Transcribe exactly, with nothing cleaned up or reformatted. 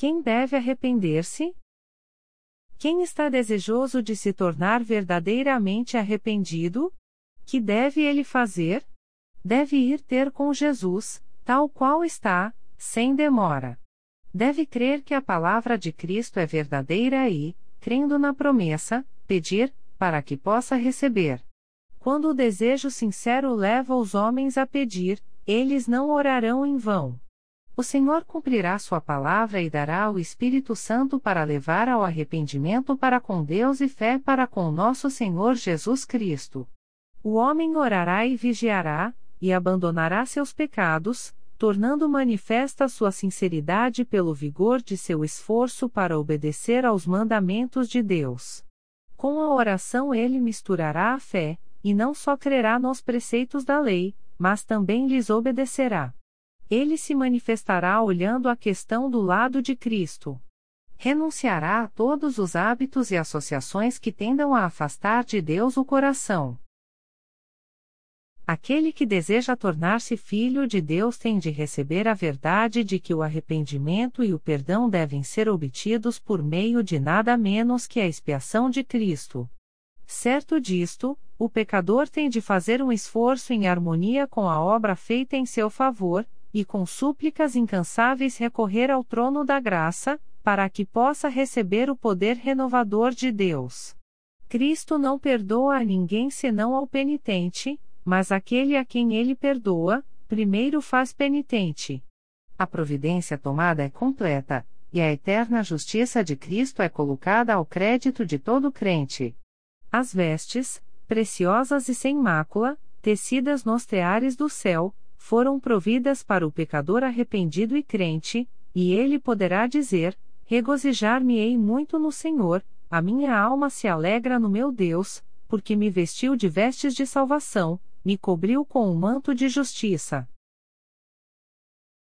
Quem deve arrepender-se? Quem está desejoso de se tornar verdadeiramente arrependido? Que deve ele fazer? Deve ir ter com Jesus, tal qual está, sem demora. Deve crer que a palavra de Cristo é verdadeira e, crendo na promessa, pedir, para que possa receber. Quando o desejo sincero leva os homens a pedir, eles não orarão em vão. O Senhor cumprirá sua palavra e dará o Espírito Santo para levar ao arrependimento para com Deus e fé para com nosso Senhor Jesus Cristo. O homem orará e vigiará, e abandonará seus pecados, tornando manifesta sua sinceridade pelo vigor de seu esforço para obedecer aos mandamentos de Deus. Com a oração ele misturará a fé, e não só crerá nos preceitos da lei, mas também lhes obedecerá. Ele se manifestará olhando a questão do lado de Cristo. Renunciará a todos os hábitos e associações que tendam a afastar de Deus o coração. Aquele que deseja tornar-se filho de Deus tem de receber a verdade de que o arrependimento e o perdão devem ser obtidos por meio de nada menos que a expiação de Cristo. Certo disto, o pecador tem de fazer um esforço em harmonia com a obra feita em seu favor, e com súplicas incansáveis recorrer ao trono da graça, para que possa receber o poder renovador de Deus. Cristo não perdoa a ninguém senão ao penitente, mas aquele a quem ele perdoa, primeiro faz penitente. A providência tomada é completa, e a eterna justiça de Cristo é colocada ao crédito de todo crente. As vestes, preciosas e sem mácula, tecidas nos teares do céu, foram providas para o pecador arrependido e crente, e ele poderá dizer: regozijar-me-ei muito no Senhor, a minha alma se alegra no meu Deus, porque me vestiu de vestes de salvação, me cobriu com um manto de justiça.